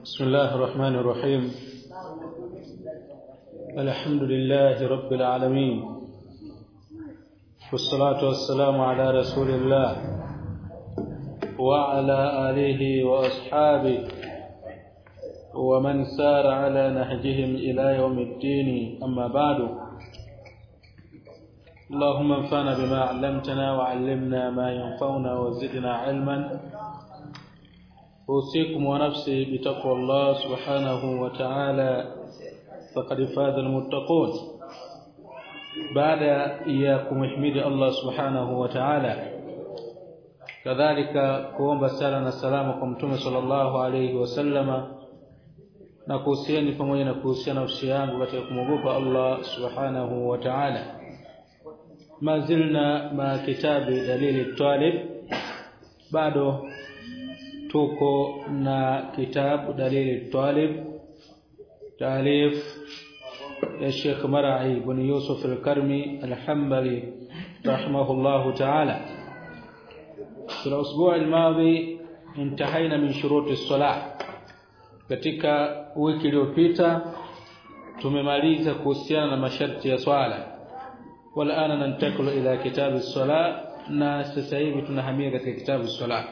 بسم الله الرحمن الرحيم. الحمد لله رب العالمين، والصلاة والسلام على رسول الله وعلى آله وأصحابه ومن سار على نهجهم إلى يوم الدين. أما بعد، اللهم انفعنا بما علمتنا وعلمنا ما ينفعنا وزدنا علما. أوصيكم ونفسي بتقوى الله سبحانه وتعالى، فقد فاز المتقون. بعد إياكم احمد الله سبحانه وتعالى، كذلك kuomba sala na salama kwa Mtume sallallahu alayhi wasallama, na kuhusiani pamoja na kuhusiana nafsi yangu katika kumwogopa Allah subhanahu wa ta'ala. Mazilna ma kitabi dalili talib, bado tuko na kitabu dalili talib taalif ya Sheikh Mar'i ibn Yusuf al-Karmi al-Hanbali rahimahullah ta'ala. في الأسبوع الماضي انتهينا من شروط الصلاة. katika wiki iliyopita tumemaliza kuhusiana na masharti ya swala. Walana nantakulu ila kitabu as-salat, na sasa hivi tunahamia katika kitabu as-salat.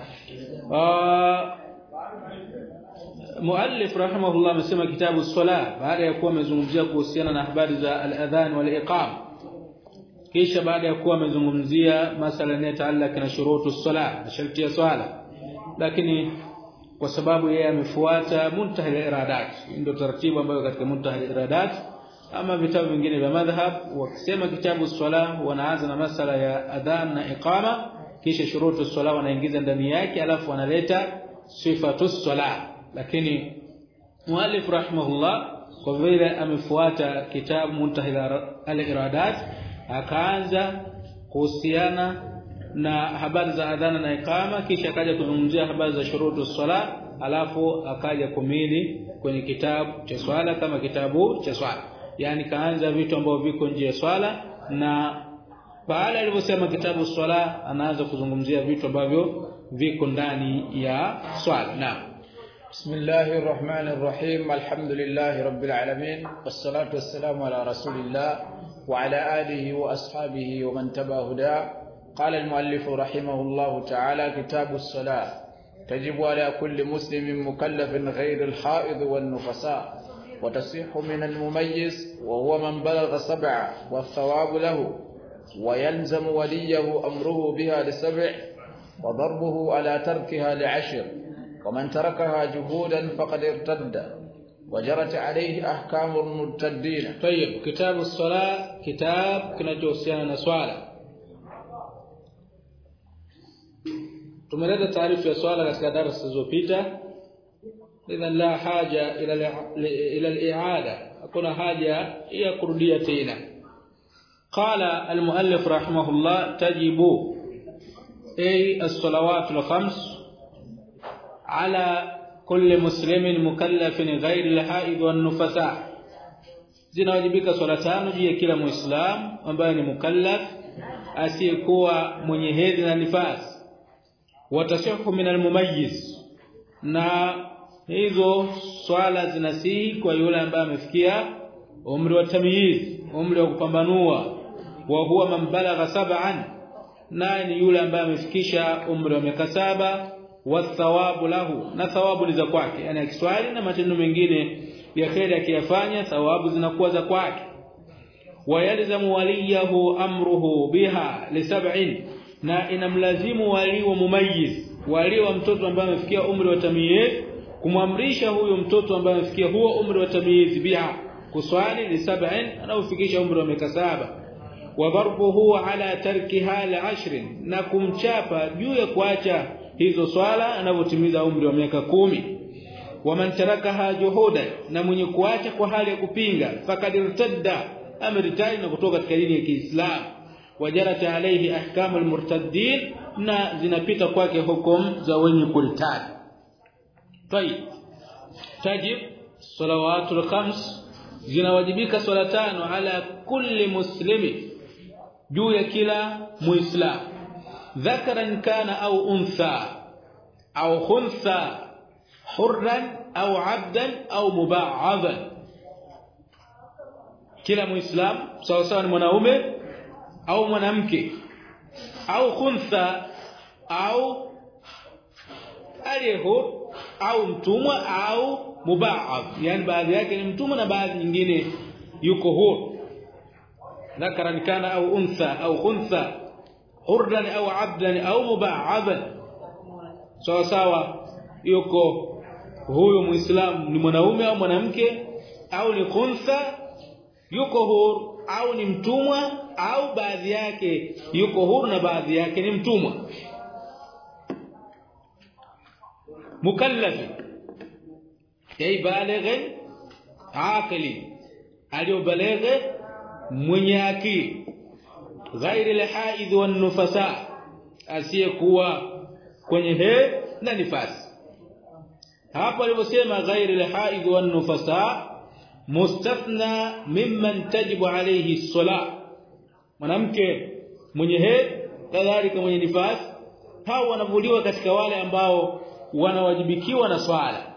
Muallif rahimahullah amesema kitabu as-salat baada ya kuwa amezungumzia kuhusiana na habari za al-adhan wal-iqam, kisha baada ya kuwa amezungumzia masala yanayotaalaka na shurutu as-salat, sharti ya swala, lakini kwa sababu yeye amefuata muntaha al-iradat, ndio taratibu ambayo katika muntaha al-iradat. Ama vitabu vingine vya madhhab wakisema kitabu as-salat wanaanza na masala ya adhan na iqama, kisha shurutu as-salat wanaingiza ndani yake, alafu wanaleta sifatu as-salat. Lakini muallif rahimahullah kwa vile amefuata kitabu muntaha al-iradat, akaanza kuhusiana na habari za adhana na iqama, kisha akaja kuzungumzia habari za shurutu as-salat, alafu akaja kumili kwenye kitabu cha swala kama kitabu cha swala. Yani kaanza vitu ambavyo viko nje ya swala, na baada alivyosema kitabu as-salat anaanza kuzungumzia vitu ambavyo viko ndani ya swala. Naam. Bismillahir Rahmanir Rahim. Alhamdulillahi Rabbil Alamin, wassalatu wassalamu ala Rasulillah wa ala alihi wa ashabihi wa man tabi'a huda. Qala al-muallif rahimahullahu ta'ala, kitabu as-salat tajibu ala kulli muslimin mukallafin ghayr al-ha'id wan-nufasa, wa tasihhu min al-mumayyiz wa huwa man balagha sab'a wa thawabu lahu, wa yalzamu waliyahu amruhu biha li sab'i wa darbuhu ala tarkiha li 'ashr, wa man tarakaha juhudan faqad irtadda wa jarat alayhi ahkamu al-murtaddin. Tayyib, kitabu as-salat kitab kinachohusiana na swala. Tumeleta taarifa ya swala katika darasa zilizopita, idhan la haja ila al-i'ada, hakuna haja ya kurudia tena. Qala al-muallif rahimahullah, tajibu ay as-salawat al-khams ala kulli muslimin mukallafin ghayr al-haid wan-nufasa, zinawajibika swala tano juu ya kila muislam ambaye ni mukallaf asiyekuwa mwenye hedhi na nifasi. Watashihu min al-mumayyiz, na hizo swala zinasihi kwa yule ambaye amefikia umri wa tamyiz, umri wa kupambanua. Wa huwa man balagha sab'an, na ni yule ambaye amefikisha umri wa miaka 7. Wa thawabu lahu, na thawabu ni za kwake, yani akiswali na matendo mengine ya kheri akiyafanya, thawabu zinakuwa za kwake. Wa yalzamu waliyahu amruhu biha li sab'in, na inamlazimu wali wa mumayyiz, wali wa mtoto ambaye amefikia umri wa tamyiz, kumamrisha huyo mtoto ambaye amefikia huo umri wa tamyiz biha kuswali li sab'in, anaofikisha umri wa miaka 7. Wa darbuhu ala tarkiha li 10, na kumchapa juu ya kuacha hizo swala anapotimiza umri wa miaka 10. Wa man tarakaha juhuda, na mwenye kuacha kwa hali ya kupinga, faqad irtadda, ameritai na kutoka katika dini ya Kiislamu. Wajarata alayhi ahkamu al-murtaddin, na zinapita kwake hukumu za wenye kurtadi. Tayib, tajib salawatul khams, zinawajibika swala tano ala kulli muslimi, juu ya kila muislam, dhakaran kana au untha au khuntha hurran au 'abdan au muba'adhan kila muislam sawa sawa ni mwanaume au mwanamke au khuntha au aliyehu au mtumwa au muba'adh yani baadhi yake ni mtumwa na baadhi nyingine yuko huru dhakaran kana au untha au khuntha hurran au 'abdan au muba'adhan sawa sawa yuko huyo muislamu ni mwanaume au mwanamke au ni khuntha yuko huru au ni mtumwa au baadhi yake yuko huru na baadhi yake ni mtumwa mukallaf ay baligh aqili aliyobaligha mwenye akili ghairi alhaid wan nufasa asiyekuwa kwenye he na nifasi hapo aliposema ghairi alhaid wan nufasa mustathna mimman tajibu alayhi as-salah mwanamke mwenye hedhi kadhalika mwenye nifasi hao wanavuliwa katika wale ambao wanawajibikiwa na swala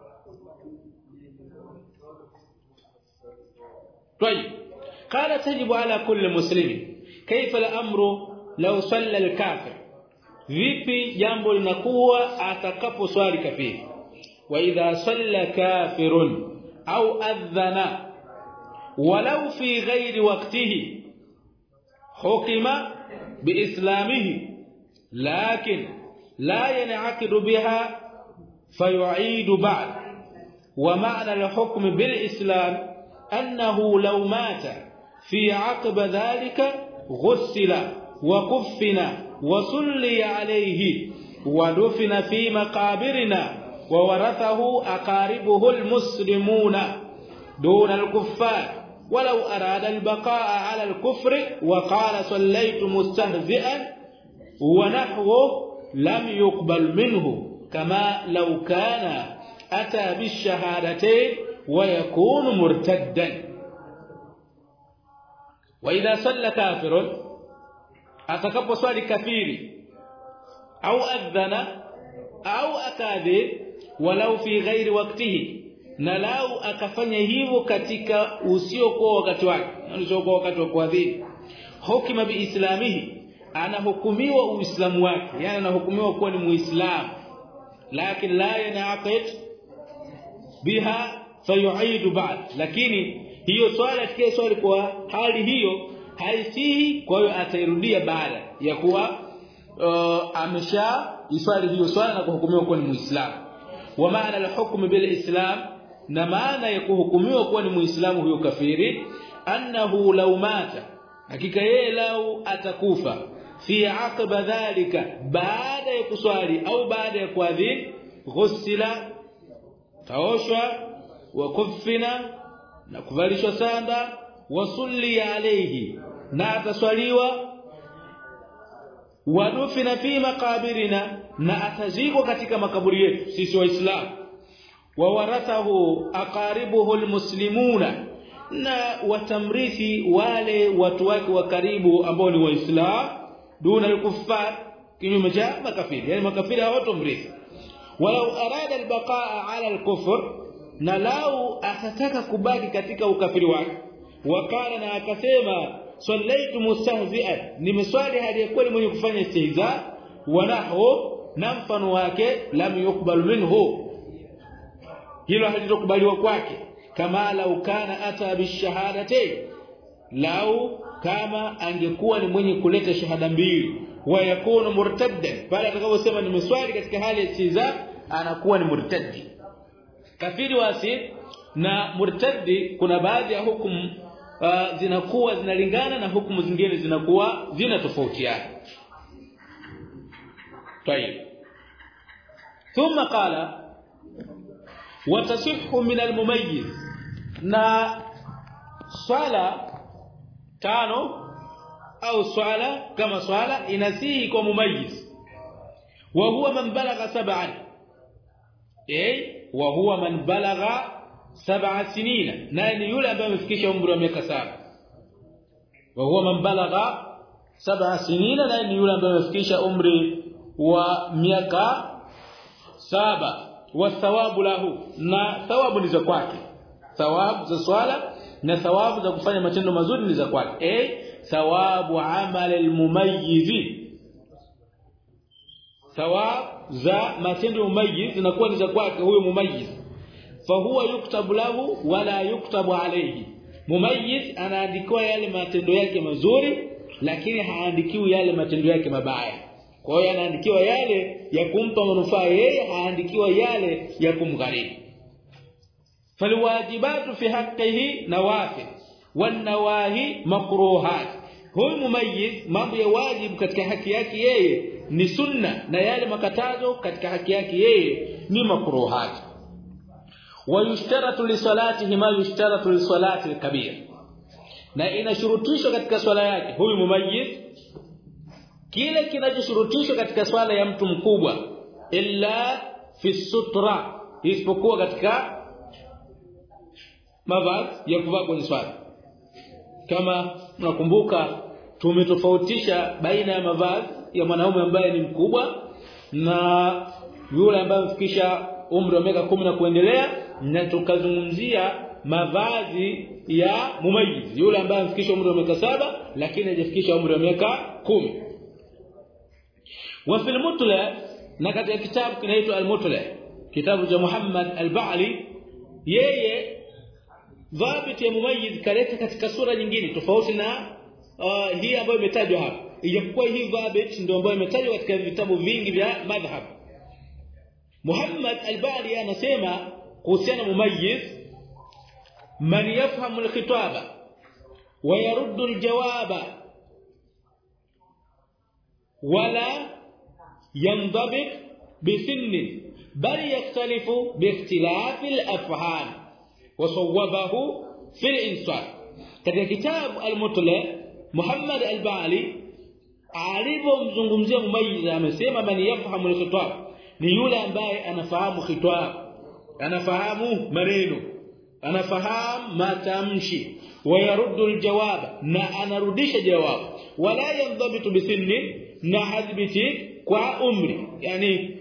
طيب قال تجب على كل مسلم كيف الامر لو صلى الكافر vipi jambo linakuwa atakaposwali kafiri wa idha salla kafirun أو أذن ولو في غير وقته حكم بإسلامه لكن لا ينعقد بها فيعيد بعد ومعنى الحكم بالإسلام أنه لو مات في عقب ذلك غسل وكفن وصلي عليه ودفن في مقابرنا وورثه أقاربه المسلمون دون الكفار ولو أراد البقاء على الكفر وقال صليت مستهزئا ونحوه لم يقبل منه كما لو كان أتى بالشهادتين ويكون مرتدا وإذا صلى كافر أتكب صلي كفير أو أذن أو أكاذب walau fi ghairi waqtihi na lau akafanya hivyo katika usiokuwa wakati wake usiokuwa wakati wa kuadhibu hukima biislamihi anahukumiwa uislamu wake yani anahukumiwa kuwa ni muislamu lakini la yanaqid biha fayu'idu ba'd lakini hiyo swala tikio swali kwa hali hiyo haisihi kwa hiyo atairudia baada ya kuwa amesha iswali hiyo swala na kuhukumiwa kuwa ni muislamu wa maana al-hukm bil-islam na maana ya kuhukumiwa kuwa ni muislamu huyo kafiri annahu law mata hakika yeye lau atakufa fi aqba dhalika baada ya kuswali au baada ya kuadhin ghusila taoshwa wa kufina na kuvalishwa sanda wasulli alayhi na ataswaliwa wadufina fi maqabirina na atazikwa katika makaburi yetu sisi waislamu wa warathahu aqaribuhu almuslimuna na watamrithi wale watu wake wa karibu ambao ni waislamu duna al-kuffar kinyume cha makafiri yani makafiri hawatomrithi walau arada al-baqa'a 'ala al-kufr na lau atataka kubaki katika ukafiri wake wakala na akasema sallaitu mustahzi'an nimeswali hadi kweli mwenye kufanya istihza wa nahu na mfano wake lam yukbal minhu hilo halitokubaliwa kwake kama lau kana ata bishahadatayn lau kama angekuwa ni mwenye kuleta shahada mbili wa yakunu murtaddan pale atakaposema nimeswali katika hali ya istihza anakuwa ni murtaddi kafiri wasi na murtaddi kuna baadhi ya hukumu zinakuwa zinalingana na hukumu zingine zinakuwa zinatofautiana. طيب ثم قال وتصح من المميز na swala tano au swala kama swala inasihi kwa mumayyiz wa huwa man balagha sab'an wa huwa man balagha 7 sinina nani yule ambaye amefikisha umri wa miaka 7 wa huwa man balagha 7 sinina nani yule ambaye amefikisha umri wa miaka 7 wa thawabu lahu, na thawabu ni za kwake. Thawabu za swala na thawabu za kufanya matendo mazuri ni za kwake. Thawabu amal almumayyiz, thawabu za matendo mumayyiz zinakuwa ni za kwake huyo mumayyiz. Fa huwa yuktabu lahu wala yuktabu alayhi. Mumayyiz anaandikiwa yale matendo yake mazuri, lakini haandikiwi yale matendo yake mabaya. Kwa hiyo anaandikiwa yale ya kumpa manufaa yeye, haandikiwa yale ya kumgharimu. Falwajibatu fi haqqihi nawafil wan nawahi makruhat. Huyu mumayyiz, mambo ya wajibu katika haki yake yeye ni sunna, na yale makatazo katika haki yake yeye ni makruhat. Wa yushtaratu li salatihi ma yushtaratu li salati al-kabir, na inashurutishwa katika swala yake huyu mumayyiz kile kinachoshurutishwa katika swala ya mtu mkubwa, illa fi sutra, isipokuwa katika mavazi ya kuvaa kwenye swala. Kama mnakumbuka tumetofautisha baina ya mavazi ya mwanaume ambaye ni mkubwa na yule ambaye amefikisha umri wa miaka 10 na kuendelea, na tukazungumzia mavazi ya mumayyiz, yule ambaye amefikisha umri wa miaka 7 lakini hajafikisha umri wa miaka 10. Wa fil mutla, na katika kitabu kinaitwa al-Mutla, kitabu cha Muhammad al-Ba'li, yeye dhabit ya mumayyiz kaleta katika sura nyingine tofauti na hii ambayo imetajwa hapa, ijapokuwa hii dhabit ndio ambayo imetajwa katika vitabu vingi vya madhhab. Muhammad al-Ba'li anasema kuhusiana mumayyiz: man yafhamu al-khitaba wa yaruddu al-jawaba wala yanḍabit bisinni bal yakhtalifu biikhtilaf al-afham wa sawwabahu fi al-insaf. Katika kitabu al-Mutla, Muhammad al-Ba'li alipomzungumzia mumayyiz amesema man yafhamu al-khitab ni yule ambaye anafahamu khitab, anafahamu maneno, anafahamu matamshi, wa yaruddu al-jawab, na anarudisha jawabu, wala yandabitu bisinni, na hadhibiti kwa umri. Yani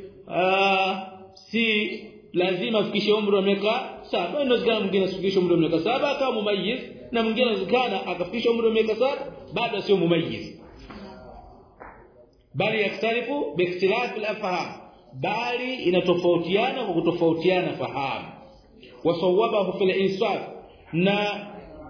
si lazima afikishe umri wa miaka 7, inawezekana mwingine afikishe umri wa miaka 7 kama mumayyiz, na mwingine inawezekana akafikisha umri wa miaka 7 bado sio mumayyiz. Bali yaktarifu biikhtilaf al-afham, bali inatofautiana kwa kutofautiana fahamu. Wasawabahu fil insaf, na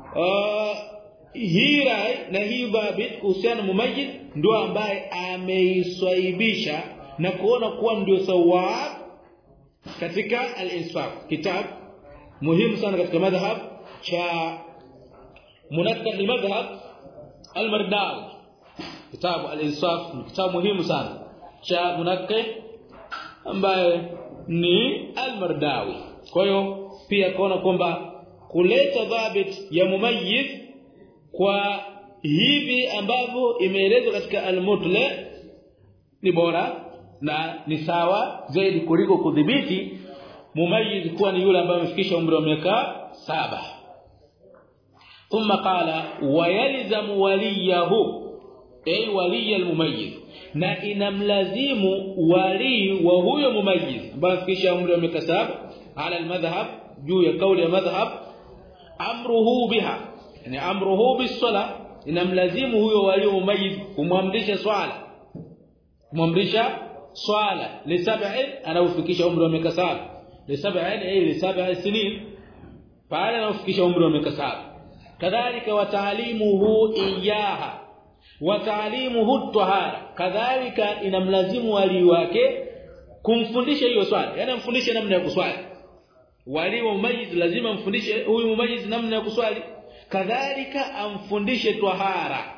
hira na hii dhabit kuhusiana mumayyiz ndio ambaye ameiswaibisha na kuona kuwa ndio sawab katika al-insaf. Kitabu muhimu sana katika madhhab cha munakkah madhhab al-Mardawi, kitabu al-insaf ni kitabu muhimu sana cha munakkah ambaye ni al-Mardawi. Kwa hiyo pia kuona kwamba kuleta dhabit ya mumayyiz kwa hivi ambavyo imeelezwa katika al-Mutla ni bora na ni sawa zaidi kuliko kudhibiti mumayyiz kuwa ni yule ambaye amefikisha umri wa miaka 7. Thumma qala wa yalzamu waliyahu, ay waliy al-mumayyiz, na inamlazimu wali wa huyo mumayyiz ambaye amefikisha umri wa miaka 7 ala al-madhhab, juu ya kauli ya madhhab, amruhu biha, yani amruhu bis-sala, inamlazimu huyo wali mumayyiz kumwamrisha swala, kumwamrisha swala li 7 anaofikisha umri wa miaka 7, li 7 ay li 7 sinin, pale anaofikisha umri wa miaka 7. Kadhalika wa ta'limuhu iyaha wa ta'limuhu at-tahara, kadhalika inamlazimu wali wake kumfundisha hiyo swala, yani amfundishe namna ya kuswali. Wali wa mumayyiz lazima amfundishe huyu mumayyiz namna ya kuswali, kadhalika amfundishe tahara,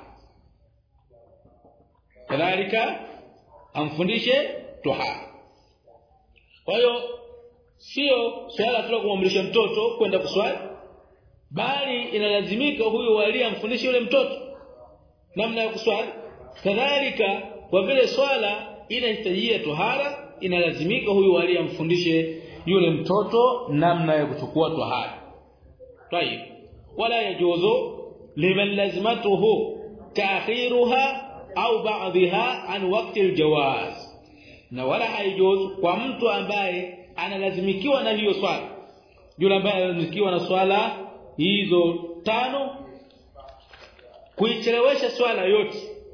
kadhalika amfundishe tahara. Kwa hiyo sio swala tu kumwamrisha mtoto kwenda kuswali, bali inalazimika huyo wali amfundishe yule mtoto namna ya kuswali. Kadhalika kwa vile swala inahitajia tahara, inalazimika huyo wali amfundishe yule mtoto namna ya kuchukua tahara. Tayeb, wala yajuzu liman lazimatuhu ta'khiruha au ba'dha an waqti al-jawaz, na wala haijuzu kwa mtu ambaye analazimikiwa na hiyo swala, yule ambaye analazimikiwa na swala hizo 5 kuichelewesha swala yote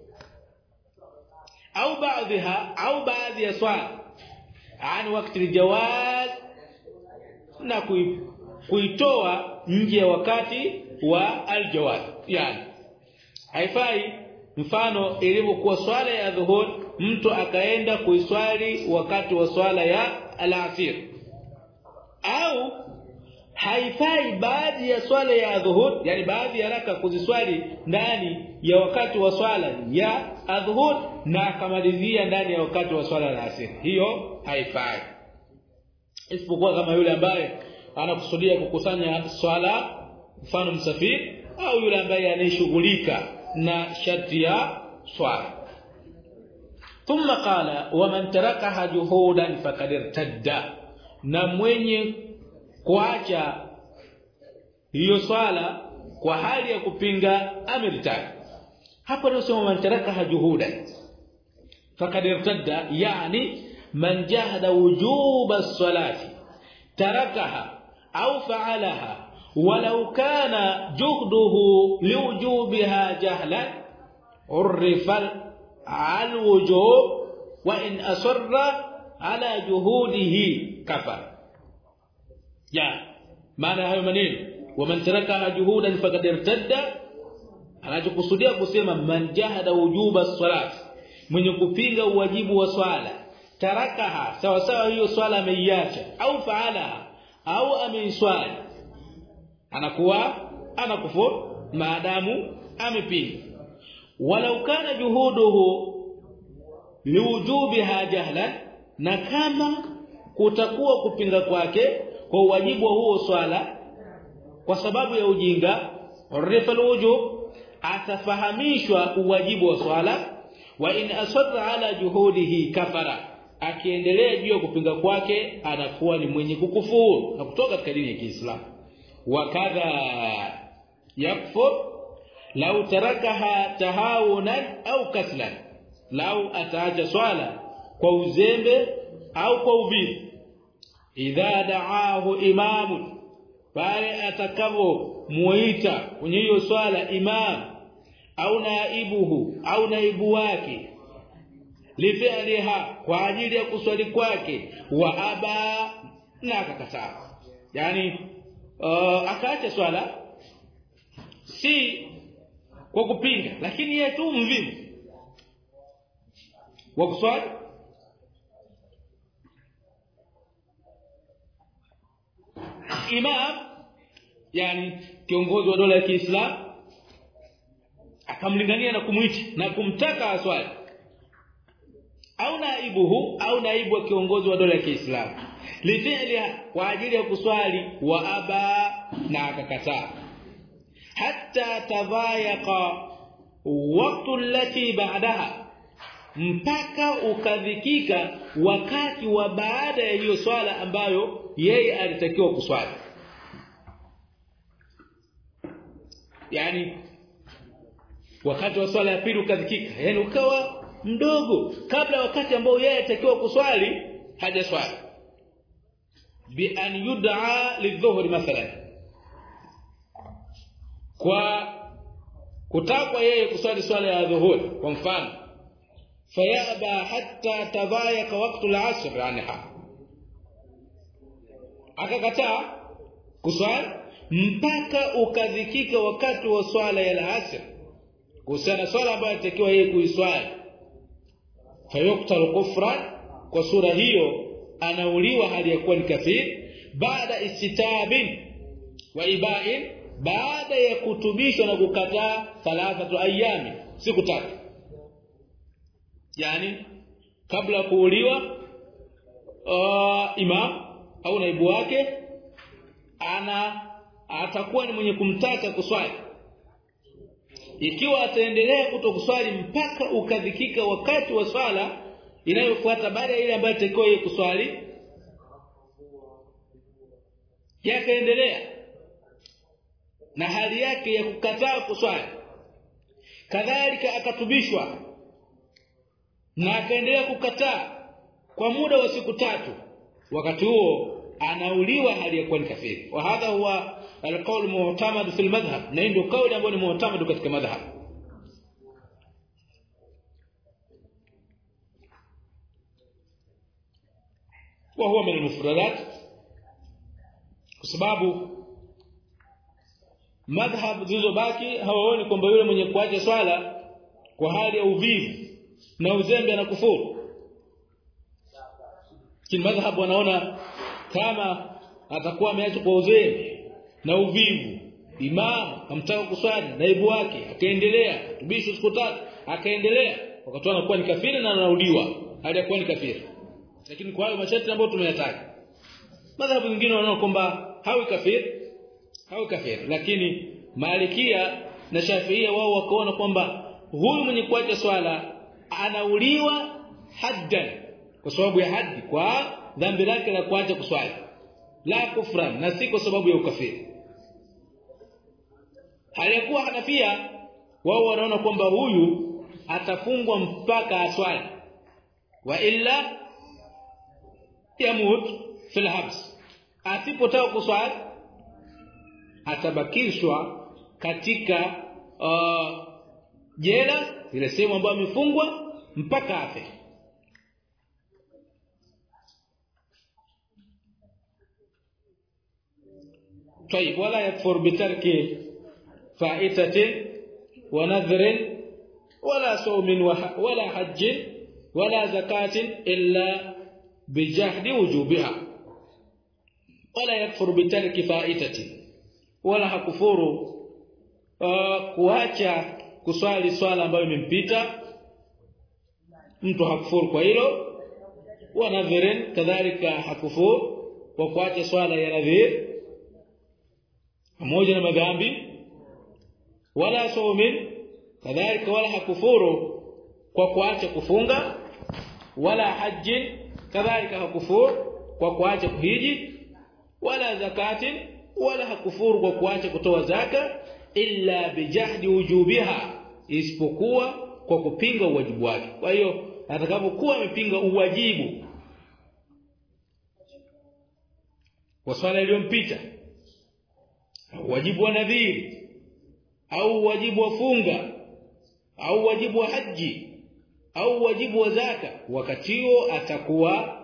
au baadhi ya swala ani wakati aljawaz, na kuitoa nje ya wakati wa aljawaz. Yani haifai mfano ilivyokuwa swala ya dhuhur mtu akaenda kuiswali wakati wa swala ya alasir, au haifai baadhi ya swala ya dhuhur, yani baadhi ya raka kuziswali ndani ya wakati wa swala ya dhuhur na akamalizia ndani ya wakati wa swala ya asir. Hiyo haifai, isipokuwa kama yule ambaye anakusudia kukusanya swala, mfano msafiri au yule ambaye anayeshughulika na sharti ya swala. Thumma qala wa man tarakaha juhudan faqad irtadda, na mwenye kuacha hiyo swala kwa hali ya kupinga amirtad. Hapo ndio sema man tarakaha juhudan faqad irtadda, yani man jahada wujuba as-salati tarakaha au fa'alaha walau kana juhduhu liwujubiha jahlan urrifa al-wujub wa in asarra ala juhudihi kafar. Ya maana hayo maneno wa man taraka juhudan faqad irtadda, anachokusudia kusema man jahada wujuba as-salat, mwenye kupinga uwajibu wa swala, tarakaha sawa sawa hiyo swala ameiacha, au faalaha au ameiswali, anakuwa anakufuru maadamu amepinga. Walau kana juhuduhu liwujubiha jahlan, na kama kutakuwa kupinga kwake kwa wajibu wa huo swala kwa sababu ya ujinga, urifa alwujub, atafahamishwa uwajibu wa swala. Wa in asarra ala juhudihi kafara, akiendelea juu ya kupinga kwake anakuwa ni mwenye kukufuru na kutoka katika dini ya Kiislamu. Wakadha yakfur lau tarakaha tahawunan au kaslan, lau ataacha swala kwa uzembe au kwa uvivu. Idha da'ahu imamun, pale atakavyo muita kwenye hiyo swala imam au naibuhu au naibu wake, lifi'liha, kwa ajili ya kuswali kwake, wa aba, na akakataa, yani akaacha swala si kwa kupinga, lakini yeye tu mvivu wa kuswali, imam yani kiongozi wa dola ya Kiislamu akamlingania na kumuita na kumtaka aswali, au naibuhu au naibu wa kiongozi wa dola ya Kiislamu, lifi'liha, kwa ajili ya kuswali, wa aba, na akakataa. Hatta tadhayaqa waqtu allati ba'daha, mpaka ukadhikika wakati wa baada ya hiyo swala ambayo yeye alitakiwa kuswali. Yani wakati wa swala ya pili ukadhikika, yani ukawa mdogo kabla wakati ambao yeye alitakiwa kuswali hajaswali. Bi an yud'a lidhuhri mathalan, kwa kutakwa yeye kuswali swala ya dhuhuri kwa mfano, fayaba hatta tadhayaqa waqtu al-'asr anha, akakataa kuswali mpaka ukadhikika wakati wa swala ya al-'asr, kusana swala ambayo inatakiwa yeye kuiswali. Fayuqtalu kufran, kwa sura hiyo anauliwa hali ya kuwa ni kafir, baada istitabin wa iba'in, baada ya kutubishwa na kukataa 3 ayami, siku 3. Yani kabla kuuliwa imam au naibu wake atakuwa ni mwenye kumtaka kuswali. Ikiwa ataendelea kutokuswali mpaka ukadhikika wakati wa swala inayofuata baada ya ile ambayo itakiwa yeye kuswali, yakaendelea na hali yake ya kukataa kuswali, kadhalika akatubishwa na akaendelea kukataa kwa muda wa siku 3, wakati huo anauliwa hali ya kuwa ni kafiri. Wa hadha huwa alqaul mu'tamad fi almadhhab, na ndio kauli ambayo ni mu'tamad katika madhhab. Wa huwa min almufradat, kwa sababu madhhab zilizobaki hawaoni kwamba yule mwenye kuacha swala kwa hali ya uvivu na uzembe anakufuru. Madhhab wanaona kama atakuwa ameacha kwa uzembe na uvivu, imam amtaka kuswali naibu wake akaendelea tubisho siku tatu akaendelea, wakati anakuwa ni kafiri na anauliwa hali ya kuwa ni kafiri. Lakini kwa hayo masharti ambayo tumeyataja, madhhabu nyingine wanaona kwamba hawi kafiri. Lakini Malikia na Shafiia wao wakaona kwamba huyu mwenye kuacha swala anauliwa haddan, kwa sababu ya haddi, kwa dhambi lake la kuacha kuswali, la kufran, na si kwa sababu ya ukafiri. Halikuwa Hanafia wao wanaona kwamba huyu atafungwa mpaka aswali, wa illa yamut fil habs, asipotaka kuswali atabakishwa katika jela ile sehemu ambayo amefungwa mpaka afe. طيب ولا يكفر بترك فائتة ونذر ولا صوم ولا حج ولا زكاة إلا بجهد وجوبها. ولا يكفر بترك فائتة، ولا hakufuru kuacha kuswali swala ambayo imempita, mtu hakufuru kwa hilo. Wa nadhirin kadhalika hakufuru kwa kuacha swala ya nadhir pamoja na madhambi. Wala saumin kadhalika, wala hakufuru kwa kuacha kufunga. Wala haji kadhalika hakufuru kwa kuacha kuhiji. Wala zakati, wala hakufuru kwa kuacha kutoa zaka, illa bijahdi wujubiha, isipokuwa kwa kupinga uwajibu wake. Kwa hiyo atakapokuwa amepinga uwajibu wa swala iliyompita, wajibu wa nadhiri au wajibu wa funga au wajibu wa haji au wajibu wa zaka, wakati huo atakuwa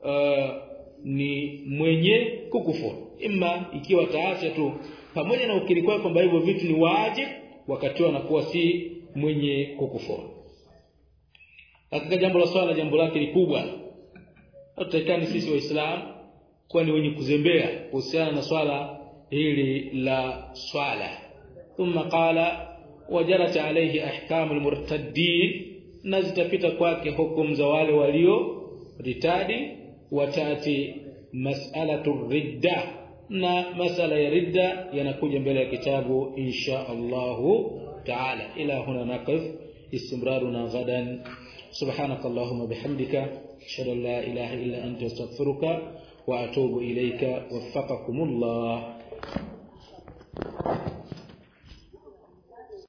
ni mwenye kukufuru. Ima ikiwa taacha tu pamoja na ukiri kwake kwamba hivyo vitu ni wajibu, wakati huo anakuwa si mwenye kukufuru. Katika jambo la swala, jambo lake ni kubwa. Hatutakani sisi Waislamu kuwa ni wenye kuzembea kuhusiana na swala hili la swala. Thumma qala wajarat alayhi ahkamul murtaddin, na zitapita kwake hukumu za wale walio ritadi. Watati mas'alatu ridda, na masala ya ridda yanakuja mbele ya kitabu insha Allah taala. Ila huna naqif, istimraruna ghadan. subhanakallahumma bihamdika ashhadu an la ilaha illa anta astaghfiruka wa atubu ilayka. waffaqakumullah.